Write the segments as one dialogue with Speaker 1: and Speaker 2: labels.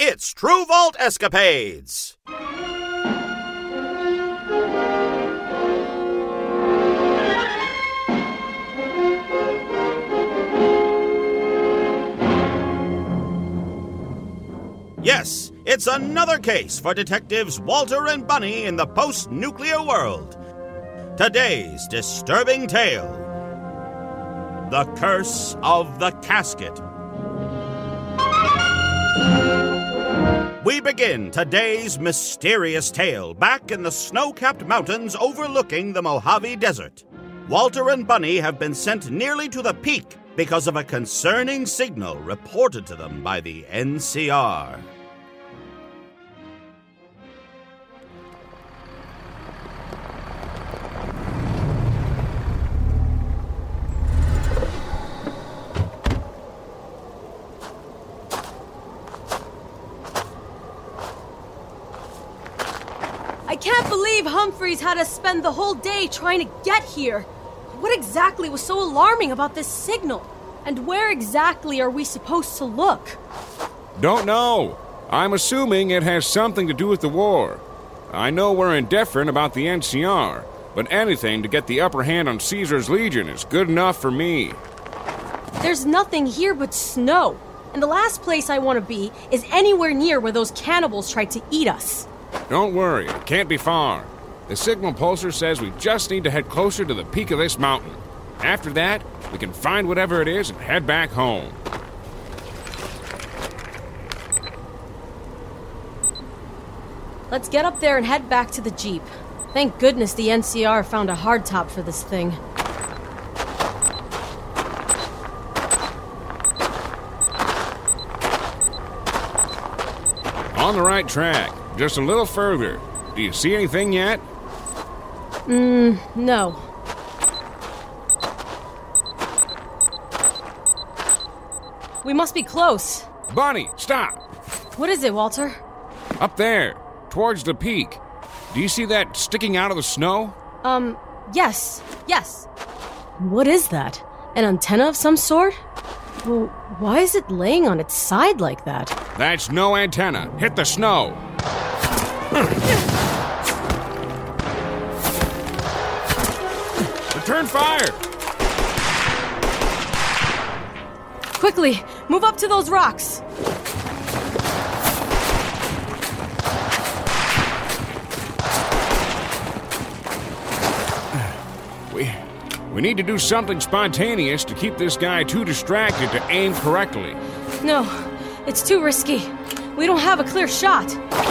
Speaker 1: It's True Vault Escapades! Yes, it's another case for detectives Walter and Bunny in the post-nuclear world. Today's disturbing tale: The Curse of the Casket. We begin today's mysterious tale back in the snow-capped mountains overlooking the Mojave Desert. Walter and Bunny have been sent nearly to the peak because of a concerning signal reported to them by the NCR.
Speaker 2: I can't believe Humphreys had us spend the whole day trying to get here. What exactly was so alarming about this signal? And where exactly are we supposed to look?
Speaker 3: Don't know. I'm assuming it has something to do with the war. I know we're indifferent about the NCR, but anything to get the upper hand on Caesar's Legion is good enough for me.
Speaker 2: There's nothing here but snow. And the last place I want to be is anywhere near where those cannibals tried to eat us.
Speaker 3: Don't worry, it can't be far. The signal pulsar says we just need to head closer to the peak of this mountain. After that, we can find whatever it is and head back home.
Speaker 2: Let's get up there and head back to the Jeep. Thank goodness the NCR found a hardtop for this thing.
Speaker 3: On the right track. Just a little further. Do you see anything yet?
Speaker 2: No. We must be close.
Speaker 3: Bunny, stop!
Speaker 2: What is it, Walter?
Speaker 3: Up there, towards the peak. Do you see that sticking out of the snow?
Speaker 2: Yes. What is that? An antenna of some sort? Well, why is it laying on its side like that?
Speaker 3: That's no antenna. Hit the snow. Return fire!
Speaker 2: Quickly, move up to those rocks.
Speaker 3: We need to do something spontaneous to keep this guy too distracted to aim correctly.
Speaker 2: No, it's too risky. We don't have a clear shot.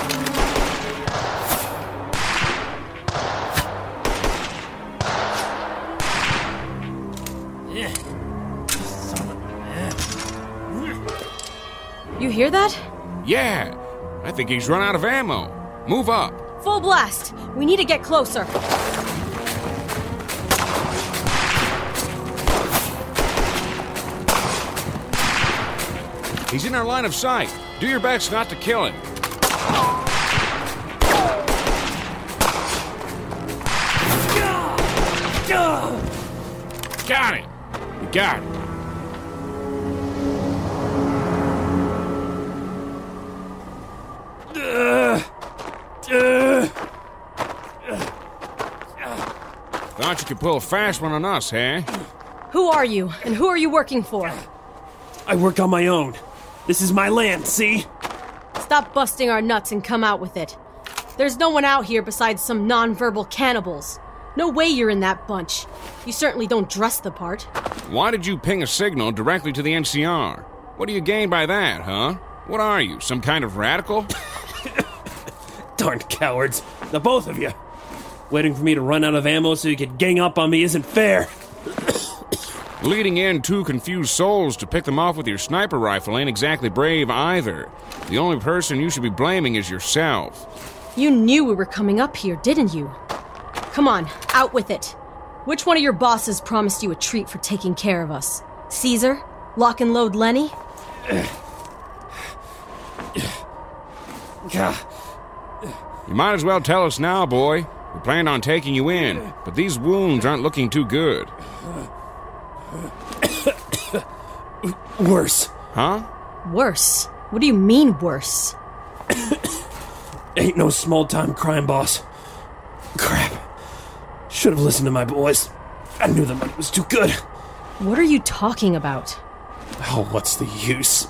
Speaker 2: You hear that?
Speaker 3: Yeah, I think he's run out of ammo. Move up.
Speaker 2: Full blast. We need to get closer.
Speaker 3: He's in our line of sight. Do your best not to kill him. Got it. You got it. Thought you could pull a fast one on us, eh?
Speaker 2: Who are you, and who are you working for?
Speaker 4: I work on my own. This is my land, see?
Speaker 2: Stop busting our nuts and come out with it. There's no one out here besides some non-verbal cannibals. No way you're in that bunch. You certainly don't dress the part.
Speaker 3: Why did you ping a signal directly to the NCR? What do you gain by that, huh? What are you, some kind of radical?
Speaker 4: Darn cowards. The both of you. Waiting for me to run out of ammo so you could gang up on me isn't fair.
Speaker 3: Leading in two confused souls to pick them off with your sniper rifle ain't exactly brave either. The only person you should be blaming is yourself.
Speaker 2: You knew we were coming up here, didn't you? Come on, out with it. Which one of your bosses promised you a treat for taking care of us? Caesar? Lock and load Lenny?
Speaker 3: You might as well tell us now, boy. We planned on taking you in, but these wounds aren't looking too good.
Speaker 4: Worse.
Speaker 3: Huh?
Speaker 2: Worse? What do you mean, worse?
Speaker 4: Ain't no small-time crime boss. Crap. Should have listened to my boys. I knew the money was too good.
Speaker 2: What are you talking about?
Speaker 4: Oh, what's the use?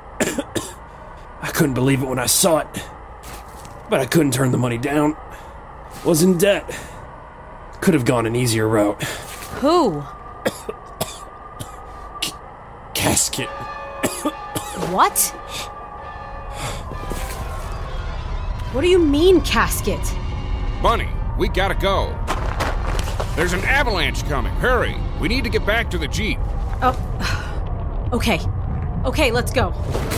Speaker 4: I couldn't believe it when I saw it. But I couldn't turn the money down. Was in debt. Could have gone an easier route.
Speaker 2: Who?
Speaker 4: Casket.
Speaker 2: What? What do you mean, Casket?
Speaker 3: Bunny, we gotta go. There's an avalanche coming. Hurry. We need to get back to the Jeep.
Speaker 2: Okay. Okay, let's go.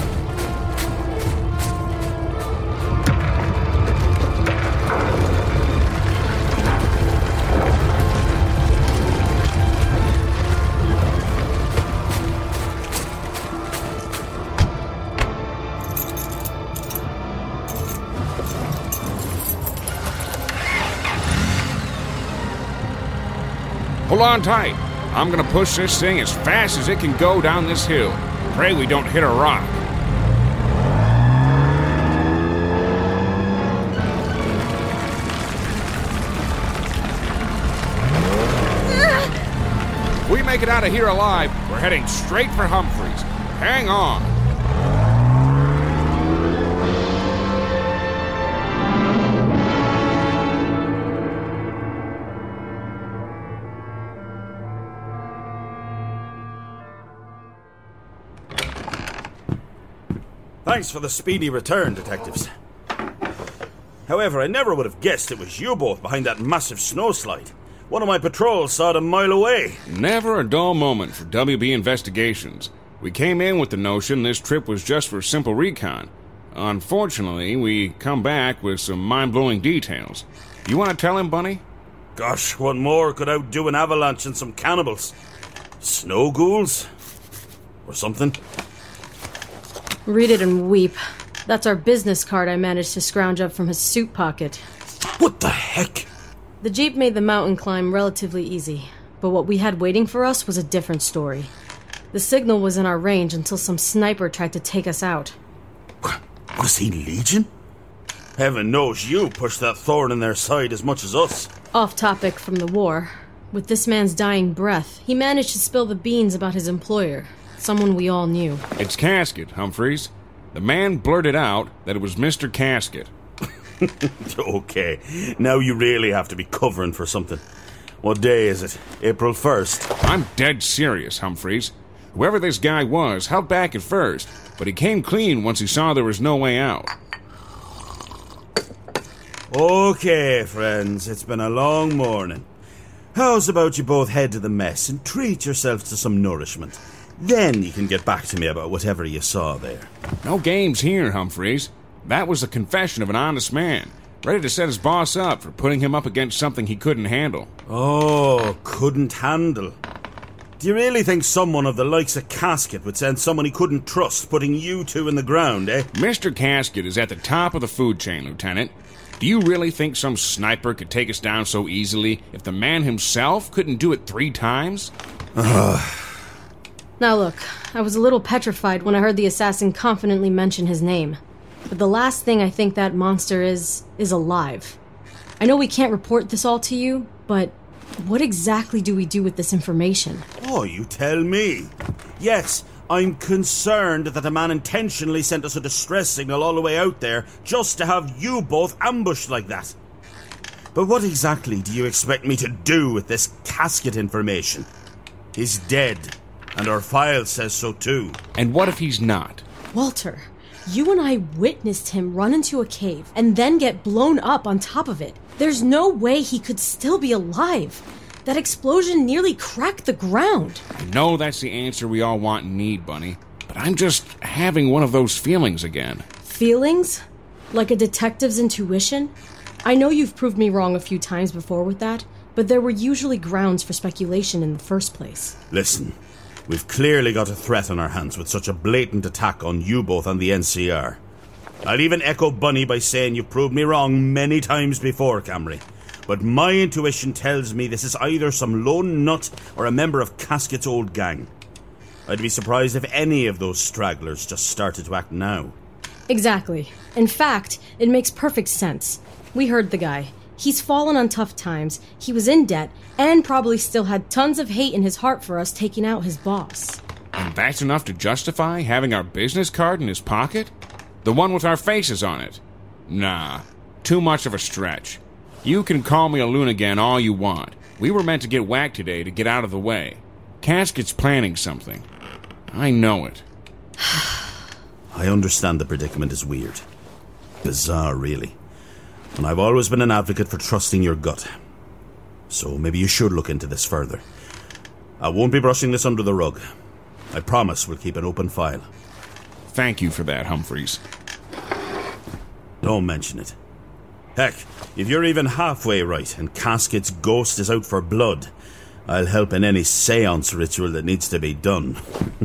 Speaker 3: Hold on tight. I'm gonna push this thing as fast as it can go down this hill. Pray we don't hit a rock. If we make it out of here alive, we're heading straight for Humphreys. Hang on.
Speaker 1: Thanks for the speedy return, detectives. However, I never would have guessed it was you both behind that massive snowslide. One of my patrols saw it a mile away.
Speaker 3: Never a dull moment for WB investigations. We came in with the notion this trip was just for simple recon. Unfortunately, we come back with some mind-blowing details. You want to tell him, Bunny?
Speaker 1: Gosh, what more could outdo an avalanche and some cannibals? Snow ghouls? Or something?
Speaker 2: Read it and weep. That's our business card I managed to scrounge up from his suit pocket.
Speaker 1: What the heck?
Speaker 2: The Jeep made the mountain climb relatively easy, but what we had waiting for us was a different story. The signal was in our range until some sniper tried to take us out.
Speaker 1: Was he Legion? Heaven knows you pushed that thorn in their side as much as us.
Speaker 2: Off topic from the war. With this man's dying breath, he managed to spill the beans about his employer. Someone we all knew.
Speaker 3: It's Casket, Humphreys. The man blurted out that it was Mr. Casket.
Speaker 1: Okay, now you really have to be covering for something. What day is it? April 1st?
Speaker 3: I'm dead serious, Humphreys. Whoever this guy was held back at first, but he came clean once he saw there was no way out.
Speaker 1: Okay, friends, it's been a long morning. How's about you both head to the mess and treat yourselves to some nourishment? Then you can get back to me about whatever you saw there.
Speaker 3: No games here, Humphreys. That was the confession of an honest man, ready to set his boss up for putting him up against something he couldn't handle.
Speaker 1: Oh, couldn't handle. Do you really think someone of the likes of Casket would send someone he couldn't trust putting you two in the ground, eh?
Speaker 3: Mr. Casket is at the top of the food chain, Lieutenant. Do you really think some sniper could take us down so easily if the man himself couldn't do it 3 times?
Speaker 2: Now look, I was a little petrified when I heard the assassin confidently mention his name. But the last thing I think that monster is alive. I know we can't report this all to you, but what exactly do we do with this information?
Speaker 1: Oh, you tell me. Yes, I'm concerned that a man intentionally sent us a distress signal all the way out there just to have you both ambushed like that. But what exactly do you expect me to do with this Casket information? He's dead, and our file says so too.
Speaker 3: And what if he's not?
Speaker 2: Walter, you and I witnessed him run into a cave and then get blown up on top of it. There's no way he could still be alive. That explosion nearly cracked the ground.
Speaker 3: I know that's the answer we all want and need, Bunny, but I'm just having one of those feelings again.
Speaker 2: Feelings? Like a detective's intuition? I know you've proved me wrong a few times before with that, but there were usually grounds for speculation in the first place.
Speaker 1: Listen, we've clearly got a threat on our hands with such a blatant attack on you both and the NCR. I'll even echo Bunny by saying you've proved me wrong many times before, Camry. But my intuition tells me this is either some lone nut or a member of Casket's old gang. I'd be surprised if any of those stragglers just started to act now.
Speaker 2: Exactly. In fact, it makes perfect sense. We heard the guy. He's fallen on tough times, he was in debt, and probably still had tons of hate in his heart for us taking out his boss.
Speaker 3: And that's enough to justify having our business card in his pocket? The one with our faces on it? Nah, too much of a stretch. You can call me a loonigan all you want. We were meant to get whacked today to get out of the way. Casket's planning something. I know it.
Speaker 1: I understand the predicament is weird. Bizarre, really. And I've always been an advocate for trusting your gut. So maybe you should look into this further. I won't be brushing this under the rug. I promise we'll keep an open file.
Speaker 3: Thank you for that, Humphreys.
Speaker 1: Don't mention it. Heck, if you're even halfway right and Casket's ghost is out for blood, I'll help in any seance ritual that needs to be done.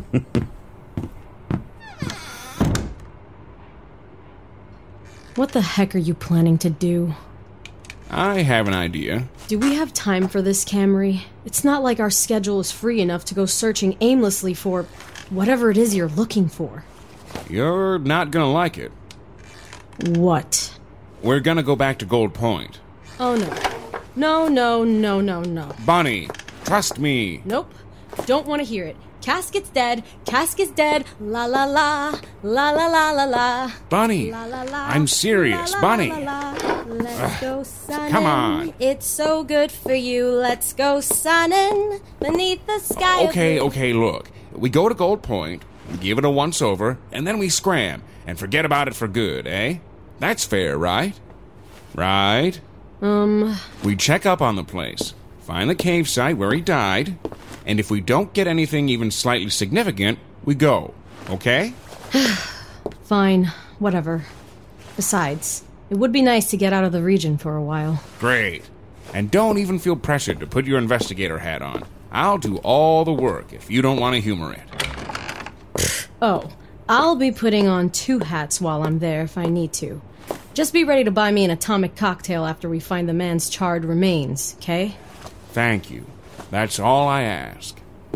Speaker 2: What the heck are you planning to do?
Speaker 3: I have an idea.
Speaker 2: Do we have time for this, Camry? It's not like our schedule is free enough to go searching aimlessly for whatever it is you're looking for.
Speaker 3: You're not gonna like it.
Speaker 2: What?
Speaker 3: We're gonna go back to Gold Point.
Speaker 2: Oh no. No.
Speaker 3: Bunny, trust me.
Speaker 2: Nope. Don't want to hear it. Casket's dead. Casket's dead. La la la. La la la la la.
Speaker 3: Bunny,
Speaker 2: La la la.
Speaker 3: I'm serious.
Speaker 2: La, la,
Speaker 3: Bunny.
Speaker 2: La, la. Let's go sunning.
Speaker 3: Come on.
Speaker 2: It's so good for you. Let's go sunning beneath the sky.
Speaker 3: Okay, look. We go to Gold Point, we give it a once-over, and then we scram and forget about it for good, eh? That's fair, right? Right? We check up on the place, find the cave site where he died, and if we don't get anything even slightly significant, we go, okay?
Speaker 2: Fine, whatever. Besides, it would be nice to get out of the region for a while.
Speaker 3: Great. And don't even feel pressured to put your investigator hat on. I'll do all the work if you don't want to humor it.
Speaker 2: Oh, I'll be putting on 2 hats while I'm there if I need to. Just be ready to buy me an atomic cocktail after we find the man's charred remains, okay?
Speaker 3: Thank you. That's all I ask.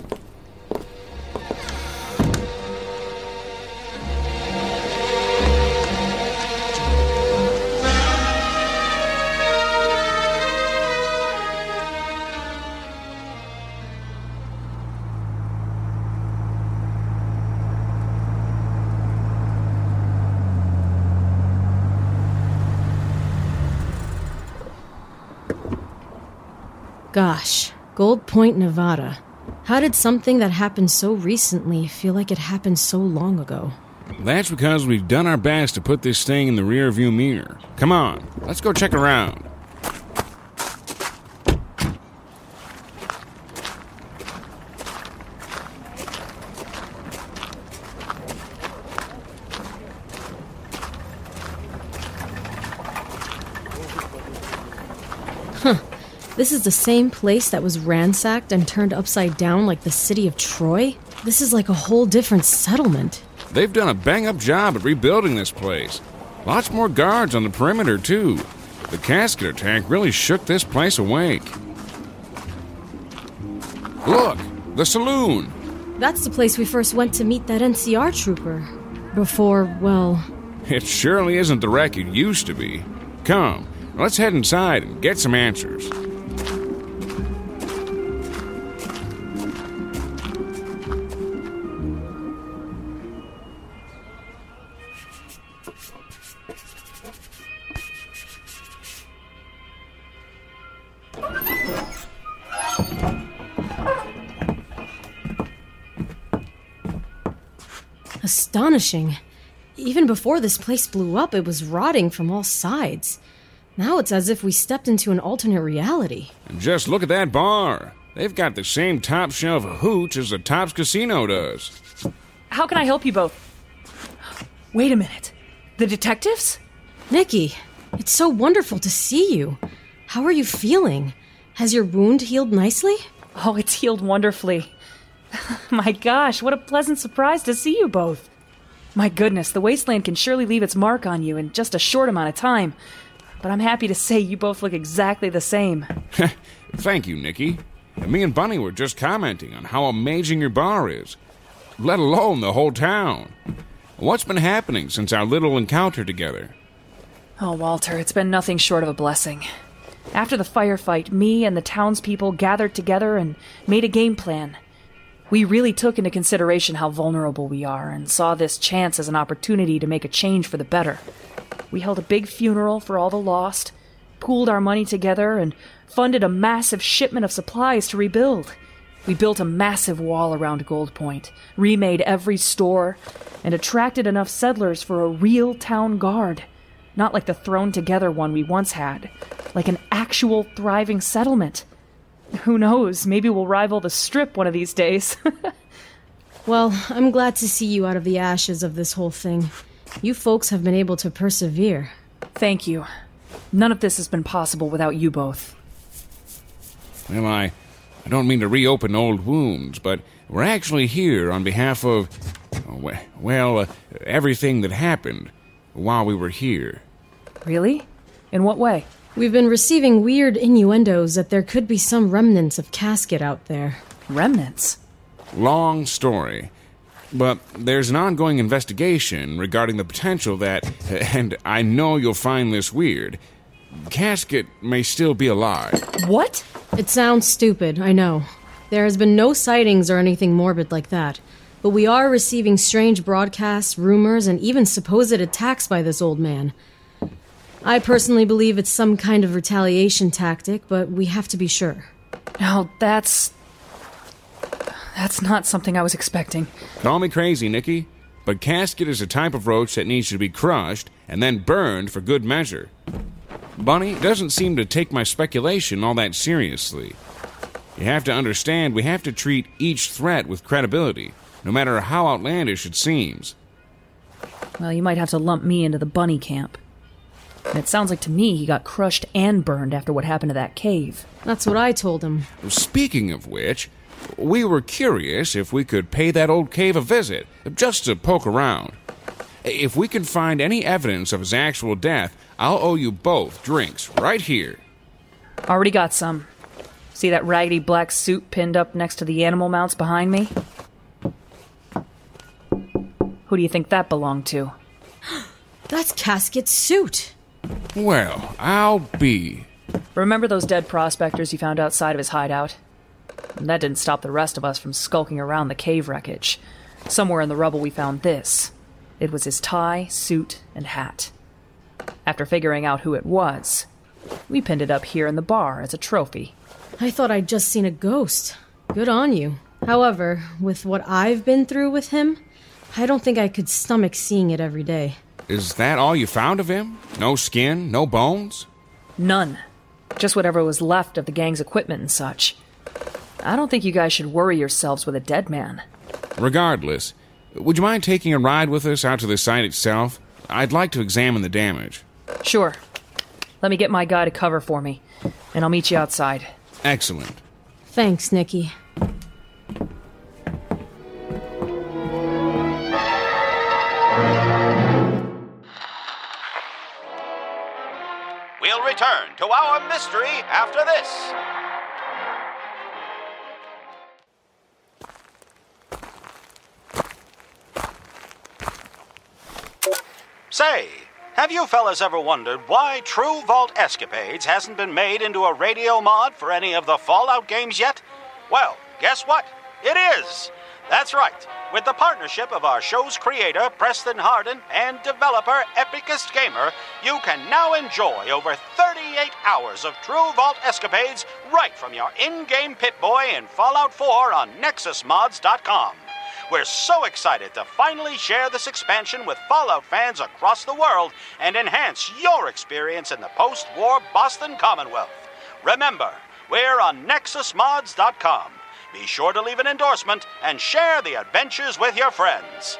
Speaker 2: Gosh, Gold Point, Nevada. How did something that happened so recently feel like it happened so long ago?
Speaker 3: That's because we've done our best to put this thing in the rearview mirror. Come on, let's go check around.
Speaker 2: This is the same place that was ransacked and turned upside down like the city of Troy? This is like a whole different settlement.
Speaker 3: They've done a bang-up job at rebuilding this place. Lots more guards on the perimeter, too. The casket attack really shook this place awake. Look, the saloon.
Speaker 2: That's the place we first went to meet that NCR trooper. Before, well...
Speaker 3: It surely isn't the wreck it used to be. Come, let's head inside and get some answers.
Speaker 2: Astonishing. Even before this place blew up, it was rotting from all sides. Now it's as if we stepped into an alternate reality.
Speaker 3: And just look at that bar. They've got the same top shelf of hooch as the Tops Casino does.
Speaker 5: How can I help you both? Wait a minute. The detectives?
Speaker 2: Nikki, it's so wonderful to see you. How are you feeling? Has your wound healed nicely?
Speaker 5: Oh, it's healed wonderfully. My gosh, what a pleasant surprise to see you both. My goodness, the wasteland can surely leave its mark on you in just a short amount of time. But I'm happy to say you both look exactly the same.
Speaker 3: Thank you, Nikki. And me and Bunny were just commenting on how amazing your bar is. Let alone the whole town. What's been happening since our little encounter together?
Speaker 5: Oh, Walter, it's been nothing short of a blessing. After the firefight, me and the townspeople gathered together and made a game plan. We really took into consideration how vulnerable we are and saw this chance as an opportunity to make a change for the better. We held a big funeral for all the lost, pooled our money together, and funded a massive shipment of supplies to rebuild. We built a massive wall around Gold Point, remade every store, and attracted enough settlers for a real town guard. Not like the thrown-together one we once had, like an actual thriving settlement. Who knows, maybe we'll rival the Strip one of these days.
Speaker 2: Well, I'm glad to see you out of the ashes of this whole thing. You folks have been able to persevere.
Speaker 5: Thank you. None of this has been possible without you both.
Speaker 3: Well, I don't mean to reopen old wounds, but we're actually here on behalf of, everything that happened while we were here.
Speaker 5: Really? In what way?
Speaker 2: We've been receiving weird innuendos that there could be some remnants of Casket out there.
Speaker 5: Remnants?
Speaker 3: Long story. But there's an ongoing investigation regarding the potential that, and I know you'll find this weird, Casket may still be alive.
Speaker 5: What?
Speaker 2: It sounds stupid, I know. There has been no sightings or anything morbid like that. But we are receiving strange broadcasts, rumors, and even supposed attacks by this old man. I personally believe it's some kind of retaliation tactic, but we have to be sure.
Speaker 5: No, that's not something I was expecting.
Speaker 3: Call me crazy, Nikki, but Casket is a type of roach that needs to be crushed and then burned for good measure. Bunny doesn't seem to take my speculation all that seriously. You have to understand we have to treat each threat with credibility, no matter how outlandish it seems.
Speaker 5: Well, you might have to lump me into the bunny camp. And it sounds like to me he got crushed and burned after what happened to that cave.
Speaker 2: That's what I told him.
Speaker 3: Speaking of which, we were curious if we could pay that old cave a visit, just to poke around. If we can find any evidence of his actual death, I'll owe you both drinks right here.
Speaker 5: Already got some. See that raggedy black suit pinned up next to the animal mounts behind me? Who do you think that belonged to?
Speaker 2: That's Casket's suit.
Speaker 3: Well, I'll be.
Speaker 5: Remember those dead prospectors you found outside of his hideout? That didn't stop the rest of us from skulking around the cave wreckage. Somewhere in the rubble we found this. It was his tie, suit, and hat. After figuring out who it was, we pinned it up here in the bar as a trophy.
Speaker 2: I thought I'd just seen a ghost. Good on you. However, with what I've been through with him, I don't think I could stomach seeing it every day.
Speaker 3: Is that all you found of him? No skin, no bones?
Speaker 5: None. Just whatever was left of the gang's equipment and such. I don't think you guys should worry yourselves with a dead man.
Speaker 3: Regardless, would you mind taking a ride with us out to the site itself? I'd like to examine the damage.
Speaker 5: Sure. Let me get my guy to cover for me, and I'll meet you outside.
Speaker 3: Excellent.
Speaker 2: Thanks, Nikki.
Speaker 1: We'll return to our mystery after this. Say, have you fellas ever wondered why True Vault Escapades hasn't been made into a radio mod for any of the Fallout games yet? Well, guess what? It is! That's right. With the partnership of our show's creator, Preston Harden, and developer, Epicest Gamer, you can now enjoy over 38 hours of True Vault Escapades right from your in-game Pip-Boy in Fallout 4 on NexusMods.com. We're so excited to finally share this expansion with Fallout fans across the world and enhance your experience in the post-war Boston Commonwealth. Remember, we're on NexusMods.com. Be sure to leave an endorsement and share the adventures with your friends.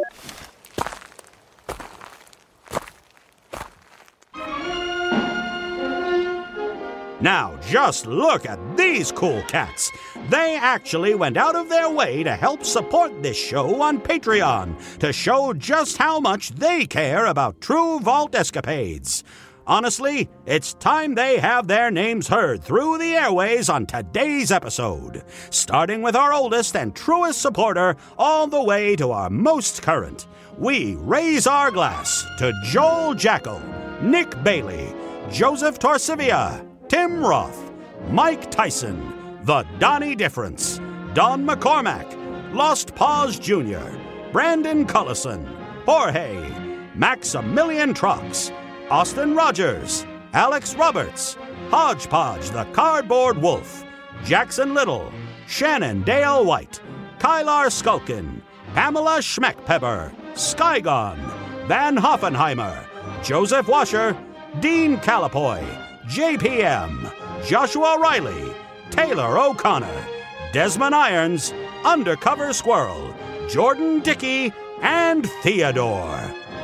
Speaker 1: Now, just look at these cool cats. They actually went out of their way to help support this show on Patreon to show just how much they care about True Vault Escapades. Honestly, it's time they have their names heard through the airways on today's episode, starting with our oldest and truest supporter all the way to our most current. We raise our glass to Joel Jackal, Nick Bailey, Joseph Torsivia, Tim Roth, Mike Tyson, The Donnie Difference, Don McCormack, Lost Paws Jr., Brandon Cullison, Jorge, Maximilian Trox, Austin Rogers, Alex Roberts, Hodgepodge the Cardboard Wolf, Jackson Little, Shannon Dale White, Kylar Skulkin, Pamela Schmeckpepper, Skygon, Van Hoffenheimer, Joseph Washer, Dean Calipoy, JPM, Joshua Riley, Taylor O'Connor, Desmond Irons, Undercover Squirrel, Jordan Dickey, and Theodore.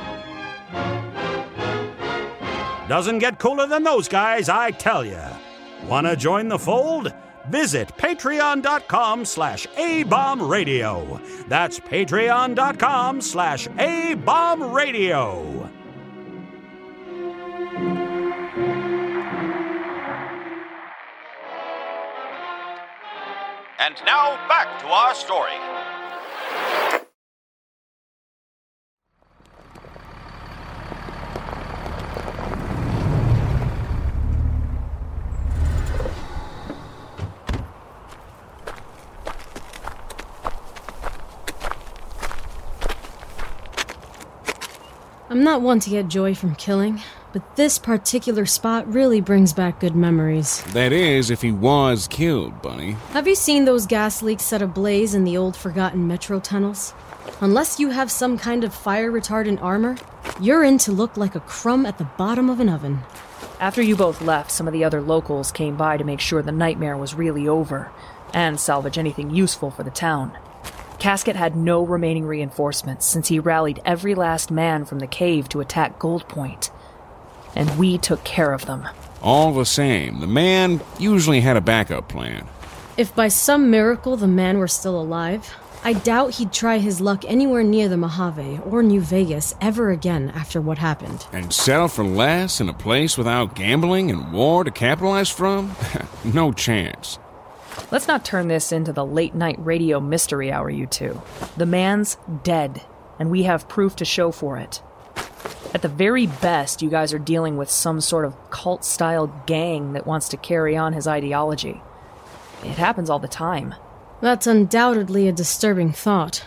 Speaker 1: Doesn't get cooler than those guys, I tell ya. Wanna join the fold? Visit patreon.com/ABombRadio. That's patreon.com/ABombRadio. And now back to our story.
Speaker 2: I'm not one to get joy from killing, but this particular spot really brings back good memories.
Speaker 3: That is, if he was killed, Bunny.
Speaker 2: Have you seen those gas leaks set ablaze in the old forgotten metro tunnels? Unless you have some kind of fire-retardant armor, you're in to look like a crumb at the bottom of an oven.
Speaker 5: After you both left, some of the other locals came by to make sure the nightmare was really over, and salvage anything useful for the town. Casket had no remaining reinforcements since he rallied every last man from the cave to attack Gold Point. And we took care of them.
Speaker 3: All the same, the man usually had a backup plan.
Speaker 2: If by some miracle the man were still alive, I doubt he'd try his luck anywhere near the Mojave or New Vegas ever again after what happened.
Speaker 3: And settle for less in a place without gambling and war to capitalize from? No chance.
Speaker 5: Let's not turn this into the late-night radio mystery hour, you two. The man's dead, and we have proof to show for it. At the very best, you guys are dealing with some sort of cult-style gang that wants to carry on his ideology. It happens all the time.
Speaker 2: That's undoubtedly a disturbing thought.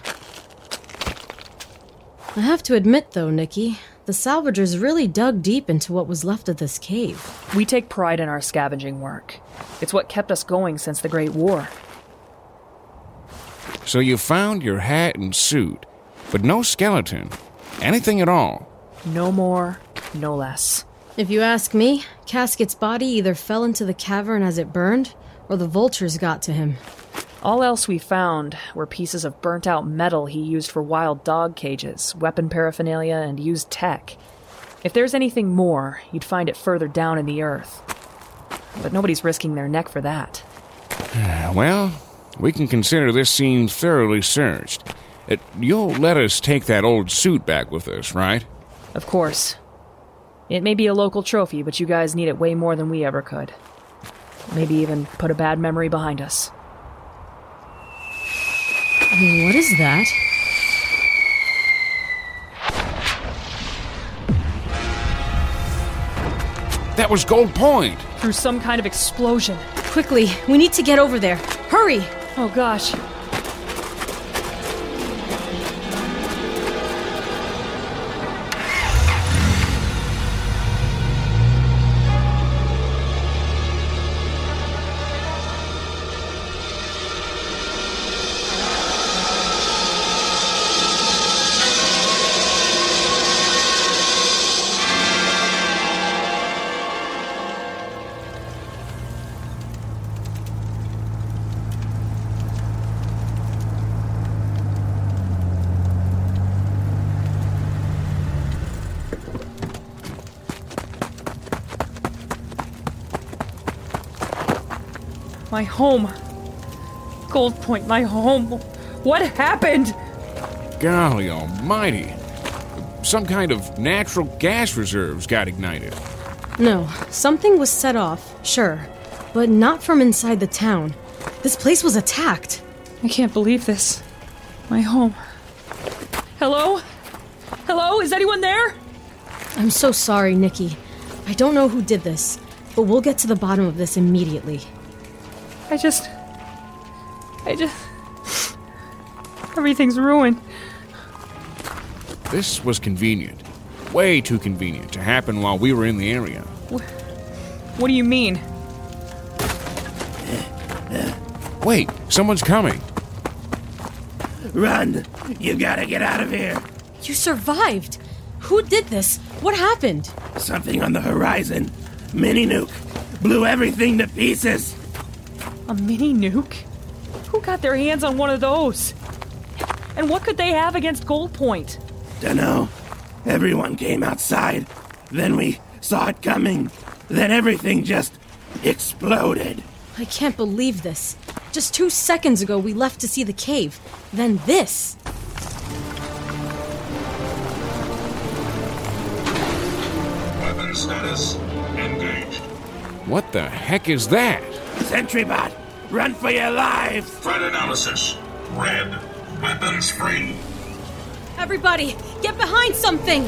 Speaker 2: I have to admit, though, Nikki, the salvagers really dug deep into what was left of this cave.
Speaker 5: We take pride in our scavenging work. It's what kept us going since the Great War.
Speaker 3: So you found your hat and suit, but no skeleton. Anything at all.
Speaker 5: No more, no less.
Speaker 2: If you ask me, Casket's body either fell into the cavern as it burned, or the vultures got to him.
Speaker 5: All else we found were pieces of burnt-out metal he used for wild dog cages, weapon paraphernalia, and used tech. If there's anything more, you'd find it further down in the earth. But nobody's risking their neck for that.
Speaker 3: Well, we can consider this scene thoroughly searched. You'll let us take that old suit back with us, right?
Speaker 5: Of course. It may be a local trophy, but you guys need it way more than we ever could. Maybe even put a bad memory behind us.
Speaker 2: What is that?
Speaker 3: That was Gold Point!
Speaker 5: Through some kind of explosion.
Speaker 2: Quickly, we need to get over there. Hurry!
Speaker 5: Oh gosh. My home. Gold Point, my home. What happened?
Speaker 3: Golly almighty. Some kind of natural gas reserves got ignited.
Speaker 2: No, something was set off, sure, but not from inside the town. This place was attacked.
Speaker 5: I can't believe this. My home. Hello? Hello? Is anyone there?
Speaker 2: I'm so sorry, Nikki. I don't know who did this, but we'll get to the bottom of this immediately.
Speaker 5: I just... Everything's ruined.
Speaker 3: This was convenient. Way too convenient to happen while we were in the area.
Speaker 5: What do you mean?
Speaker 3: Wait, someone's coming.
Speaker 6: Run! You gotta get out of here!
Speaker 2: You survived! Who did this? What happened?
Speaker 6: Something on the horizon. Mini nuke. Blew everything to pieces.
Speaker 5: A mini nuke? Who got their hands on one of those? And what could they have against Gold Point?
Speaker 6: Dunno. Everyone came outside. Then we saw it coming. Then everything just exploded.
Speaker 2: I can't believe this. Just 2 seconds ago, we left to see the cave. Then this.
Speaker 7: Weapon status engaged.
Speaker 3: What the heck is that?
Speaker 6: Sentrybot, run for your lives!
Speaker 7: Threat analysis. Red. Weapons free.
Speaker 2: Everybody, get behind something!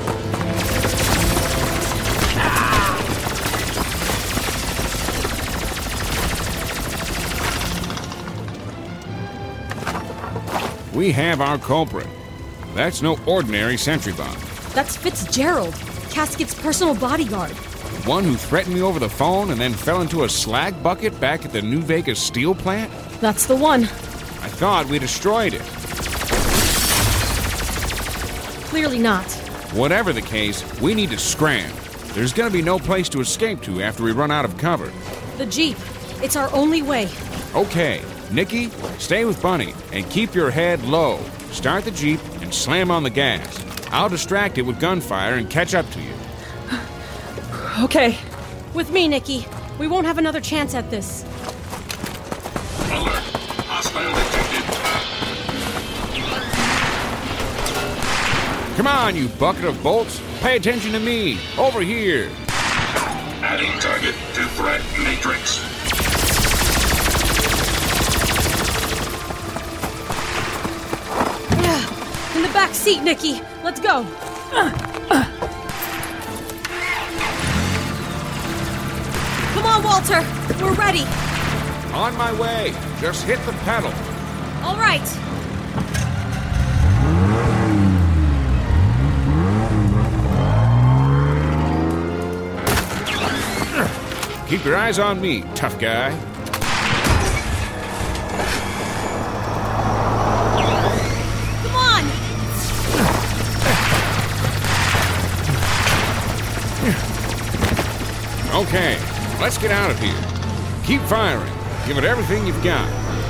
Speaker 3: We have our culprit. That's no ordinary Sentrybot.
Speaker 2: That's Fitzgerald, Casket's personal bodyguard.
Speaker 3: The one who threatened me over the phone and then fell into a slag bucket back at the New Vegas steel plant?
Speaker 2: That's the one.
Speaker 3: I thought we destroyed it.
Speaker 2: Clearly not.
Speaker 3: Whatever the case, we need to scram. There's gonna be no place to escape to after we run out of cover.
Speaker 2: The Jeep. It's our only way.
Speaker 3: Okay, Nikki, stay with Bunny and keep your head low. Start the Jeep and slam on the gas. I'll distract it with gunfire and catch up to you.
Speaker 5: Okay.
Speaker 2: With me, Nikki. We won't have another chance at this.
Speaker 7: Alert. Hostile detected.
Speaker 3: Come on, you bucket of bolts. Pay attention to me. Over here.
Speaker 7: Adding target to threat matrix.
Speaker 2: Yeah, in the back seat, Nikki. Let's go. Come on, Walter. We're ready.
Speaker 3: On my way. Just hit the pedal.
Speaker 2: All right.
Speaker 3: Keep your eyes on me, tough guy.
Speaker 2: Come on.
Speaker 3: Okay, let's get out of here. Keep firing. Give it everything you've got.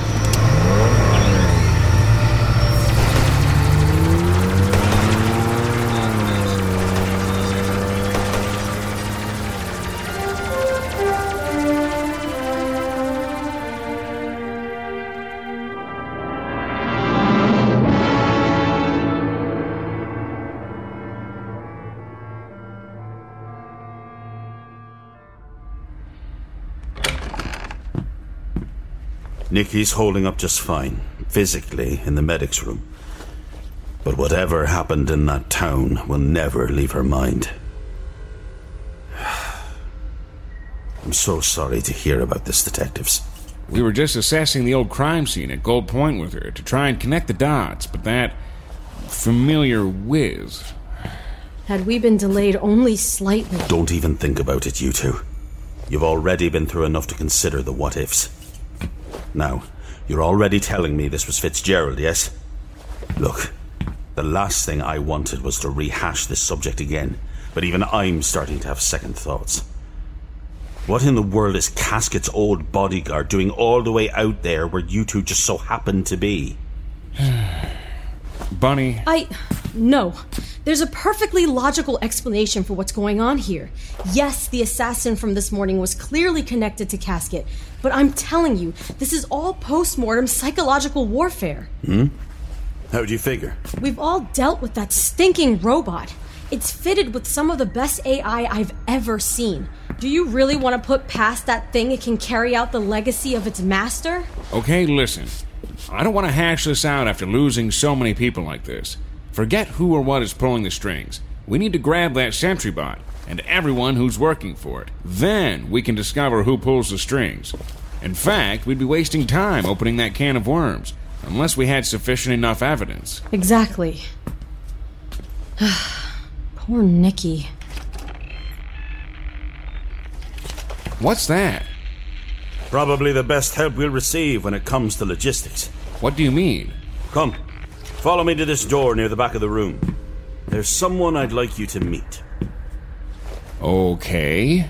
Speaker 1: Nikki's holding up just fine, physically, in the medic's room. But whatever happened in that town will never leave her mind. I'm so sorry to hear about this, detectives.
Speaker 3: We were just assessing the old crime scene at Gold Point with her to try and connect the dots, but that familiar whiz.
Speaker 2: Had we been delayed only slightly...
Speaker 1: Don't even think about it, you two. You've already been through enough to consider the what-ifs. Now, you're already telling me this was Fitzgerald, yes? Look, the last thing I wanted was to rehash this subject again, but even I'm starting to have second thoughts. What in the world is Casket's old bodyguard doing all the way out there where you two just so happen to be?
Speaker 3: Bunny...
Speaker 2: No. There's a perfectly logical explanation for what's going on here. Yes, the assassin from this morning was clearly connected to Casket, but I'm telling you, this is all post-mortem psychological warfare.
Speaker 1: How do you figure?
Speaker 2: We've all dealt with that stinking robot. It's fitted with some of the best AI I've ever seen. Do you really want to put past that thing it can carry out the legacy of its master?
Speaker 3: Okay, listen. I don't want to hash this out after losing so many people like this. Forget who or what is pulling the strings. We need to grab that sentry bot and everyone who's working for it. Then we can discover who pulls the strings. In fact, we'd be wasting time opening that can of worms, unless we had sufficient enough evidence.
Speaker 2: Exactly. Poor Nikki.
Speaker 3: What's that?
Speaker 1: Probably the best help we'll receive when it comes to logistics.
Speaker 3: What do you mean?
Speaker 1: Come, follow me to this door near the back of the room. There's someone I'd like you to meet.
Speaker 3: Okay.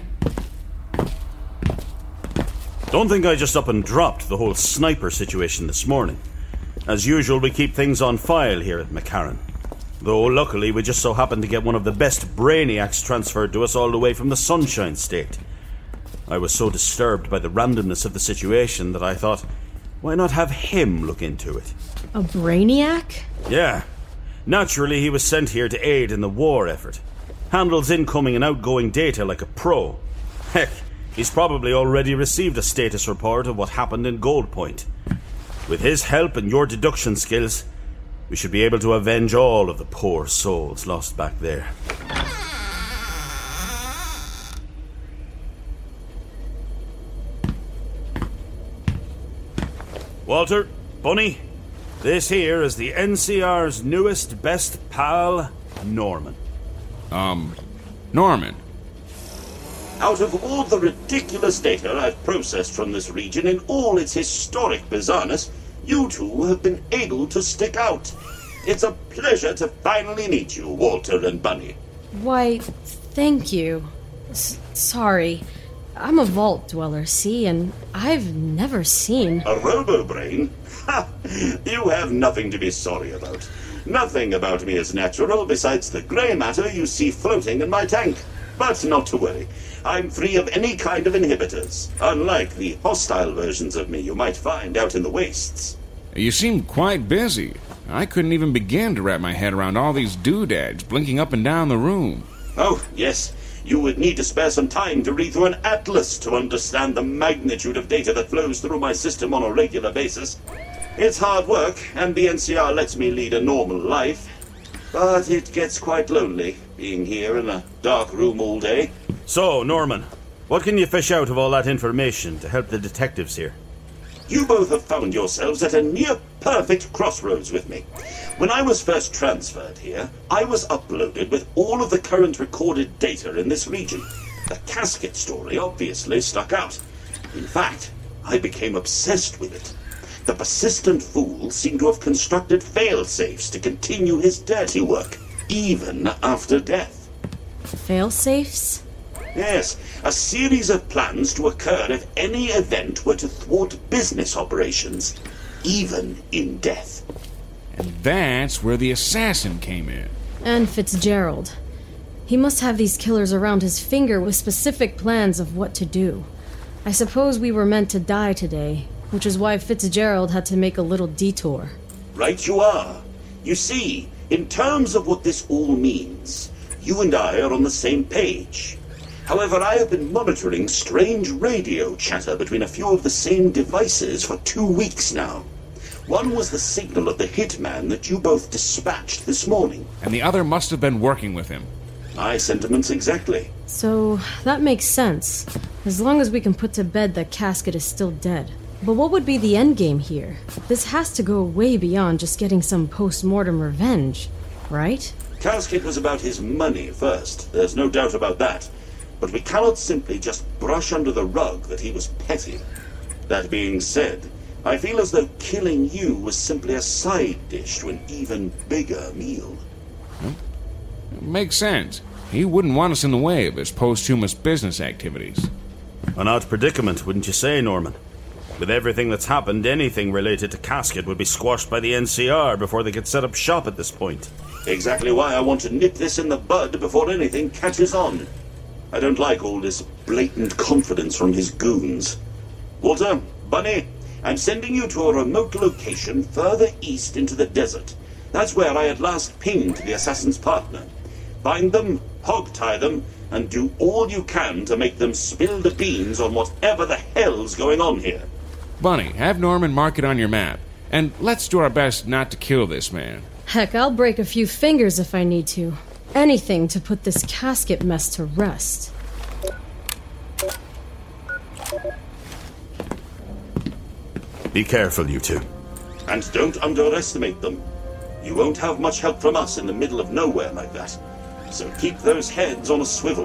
Speaker 1: Don't think I just up and dropped the whole sniper situation this morning. As usual, we keep things on file here at McCarran. Though, luckily, we just so happened to get one of the best brainiacs transferred to us all the way from the Sunshine State. I was so disturbed by the randomness of the situation that I thought, why not have him look into it?
Speaker 2: A brainiac?
Speaker 1: Yeah. Naturally, he was sent here to aid in the war effort. Handles incoming and outgoing data like a pro. Heck, he's probably already received a status report of what happened in Gold Point. With his help and your deduction skills, we should be able to avenge all of the poor souls lost back there. Walter, Bunny, this here is the NCR's newest best pal, Norman.
Speaker 3: Norman.
Speaker 8: Out of all the ridiculous data I've processed from this region in all its historic bizarreness, you two have been able to stick out. It's a pleasure to finally meet you, Walter and Bunny.
Speaker 2: Why, thank you. Sorry. I'm a vault dweller, see, and I've never seen...
Speaker 8: A robo-brain? Ha! You have nothing to be sorry about. Nothing about me is natural besides the grey matter you see floating in my tank. But not to worry. I'm free of any kind of inhibitors, unlike the hostile versions of me you might find out in the wastes.
Speaker 3: You seem quite busy. I couldn't even begin to wrap my head around all these doodads blinking up and down the room.
Speaker 8: Oh, yes. You would need to spare some time to read through an atlas to understand the magnitude of data that flows through my system on a regular basis. It's hard work, and the NCR lets me lead a normal life. But it gets quite lonely, being here in a dark room all day.
Speaker 1: So, Norman, what can you fish out of all that information to help the detectives here?
Speaker 8: You both have found yourselves at a near-perfect crossroads with me. When I was first transferred here, I was uploaded with all of the current recorded data in this region. The casket story obviously stuck out. In fact, I became obsessed with it. The persistent fool seemed to have constructed fail-safes to continue his dirty work, even after death.
Speaker 2: Fail-safes?
Speaker 8: Yes, a series of plans to occur if any event were to thwart business operations, even in death.
Speaker 3: And that's where the assassin came in.
Speaker 2: And Fitzgerald. He must have these killers around his finger with specific plans of what to do. I suppose we were meant to die today, which is why Fitzgerald had to make a little detour.
Speaker 8: Right you are. You see, in terms of what this all means, you and I are on the same page. However, I have been monitoring strange radio chatter between a few of the same devices for 2 weeks now. One was the signal of the hitman that you both dispatched this morning.
Speaker 3: And the other must have been working with him.
Speaker 8: My sentiments exactly.
Speaker 2: So, that makes sense. As long as we can put to bed that Casket is still dead. But what would be the endgame here? This has to go way beyond just getting some post-mortem revenge, right?
Speaker 8: Casket was about his money first. There's no doubt about that. But we cannot simply just brush under the rug that he was petty. That being said, I feel as though killing you was simply a side dish to an even bigger meal.
Speaker 3: Makes sense. He wouldn't want us in the way of his posthumous business activities.
Speaker 1: An odd predicament, wouldn't you say, Norman? With everything that's happened, anything related to Casket would be squashed by the NCR before they could set up shop at this point.
Speaker 8: Exactly why I want to nip this in the bud before anything catches on. I don't like all this blatant confidence from his goons. Walter, Bunny, I'm sending you to a remote location further east into the desert. That's where I had last pinged the assassin's partner. Bind them, hog-tie them, and do all you can to make them spill the beans on whatever the hell's going on here.
Speaker 3: Bunny, have Norman mark it on your map, and let's do our best not to kill this man.
Speaker 2: Heck, I'll break a few fingers if I need to. Anything to put this casket mess to rest.
Speaker 9: Be careful, you two.
Speaker 8: And don't underestimate them. You won't have much help from us in the middle of nowhere like that. So keep those heads on a swivel.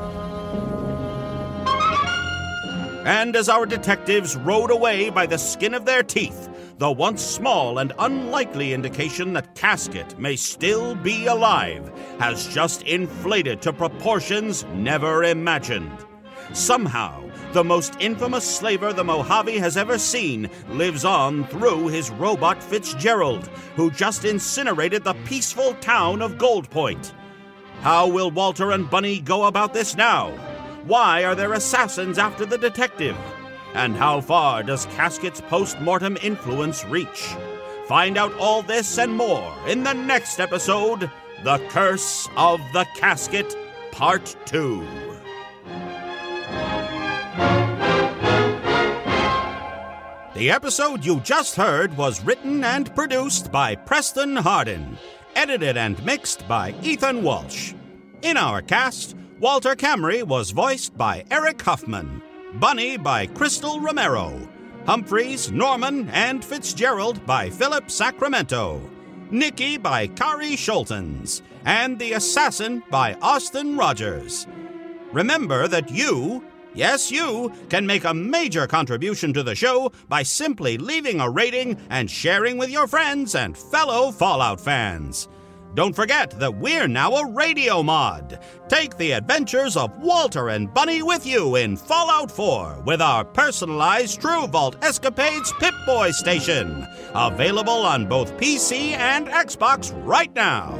Speaker 1: And as our detectives rode away by the skin of their teeth, the once small and unlikely indication that Casket may still be alive has just inflated to proportions never imagined. Somehow, the most infamous slaver the Mojave has ever seen lives on through his robot Fitzgerald, who just incinerated the peaceful town of Gold Point. How will Walter and Bunny go about this now? Why are there assassins after the detective? And how far does Casket's post-mortem influence reach? Find out all this and more in the next episode, The Curse of the Casket, Part 2. The episode you just heard was written and produced by Preston Hardin, edited and mixed by Ethan Walsh. In our cast, Walter Camry was voiced by Eric Huffman, Bunny by Crystal Romero, Humphreys, Norman, and Fitzgerald by Philip Sacramento, Nikki by Kari Schultens, and the Assassin by Austin Rogers. Remember that you, yes, you, can make a major contribution to the show by simply leaving a rating and sharing with your friends and fellow Fallout fans. Don't forget that we're now a radio mod. Take the adventures of Walter and Bunny with you in Fallout 4 with our personalized True Vault Escapades Pip-Boy station. Available on both PC and Xbox right now.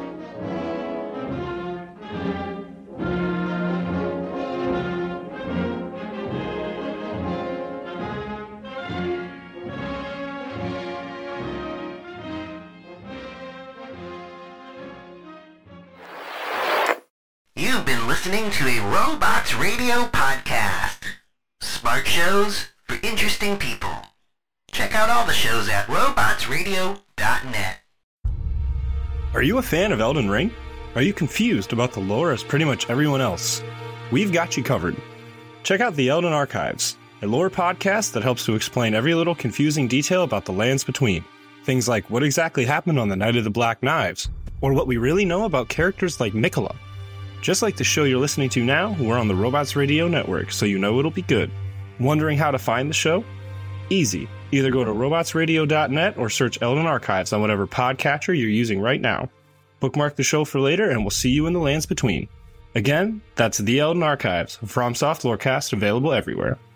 Speaker 10: You've been listening to a Robots Radio podcast. Smart shows for interesting people. Check out all the shows at robotsradio.net.
Speaker 11: Are you a fan of Elden Ring? Are you confused about the lore as pretty much everyone else? We've got you covered. Check out the Elden Archives, a lore podcast that helps to explain every little confusing detail about the lands between. Things like what exactly happened on the Night of the Black Knives, or what we really know about characters like Mikola. Just like the show you're listening to now, we're on the Robots Radio Network, so you know it'll be good. Wondering how to find the show? Easy. Either go to robotsradio.net or search Elden Archives on whatever podcatcher you're using right now. Bookmark the show for later, and we'll see you in the lands between. Again, that's the Elden Archives, a FromSoft Lorecast available everywhere.